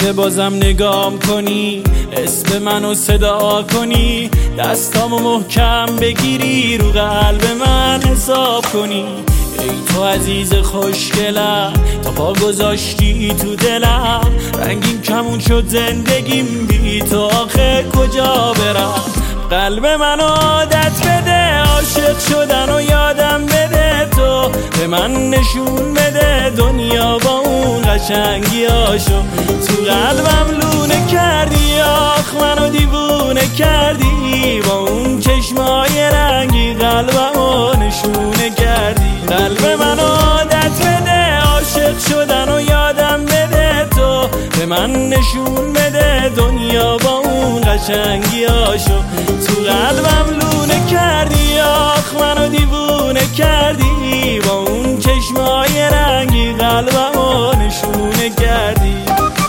که بازم نگام کنی، اسم منو صدا کنی، دستامو محکم بگیری، رو قلب من حساب کنی. ای تو عزیز خوشگلم، تا پا گذاشتی تو دلم، رنگین کمون شد زندگیم، بی تو آخه کجا برم؟ قلب من عادت بده، عاشق شدن و یادم بده، تو به من نشون بده دنیا با اون قشنگیاشو. تو قلبم لونه کردی، آخ منو دیوونه کردی، با اون چشمای رنگی قلبمو نشونه کردی. قلب من عادت بده، عاشق شدن و یادم بده، تو به من نشون بده دنیا با اون قشنگیاشو. تو قلبم لونه کردی، آخ منو دیوونه کردی، با اون چشمای رنگی قلبمو نشونه کردی.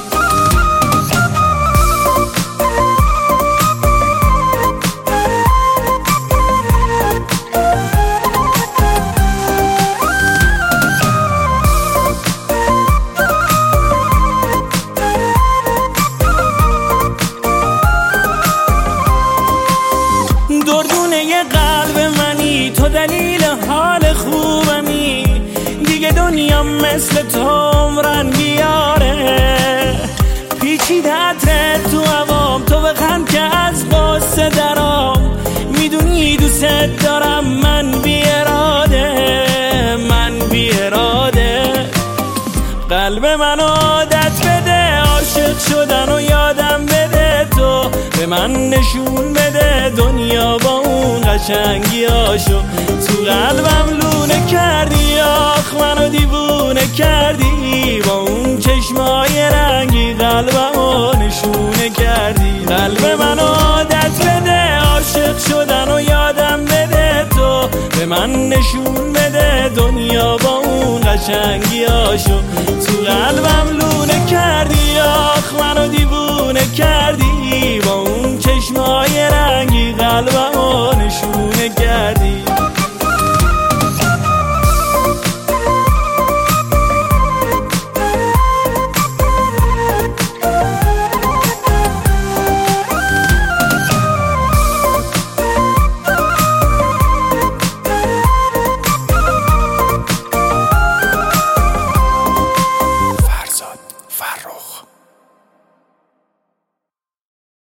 دردونه قلب منی، تو دلیل حال خوبمی، دیگه دنیا مثل تو عمرن بیاره. پیچیده عطرت تو هوام، تو بخند که از قصه درام، میدونی دوست دارم من بی اراده، من بی اراده. قلب من عادت بده، عاشق شدن و یادم بده، تو به من نشون بده دنیا با اون قشنگیاشو. تو قلبم لونه کردی، آخ منو دیوونه کردی، با اون چشمای رنگی قلبمو نشونه کردی. قلب من عادت بده، عاشق شدن و یادم بده، تو به من نشون بده دنیا با اون قشنگیاشو. تو قلبم لونه کردی، آخ منو دیوونه کردی، با اون چشمای رنگی قلبم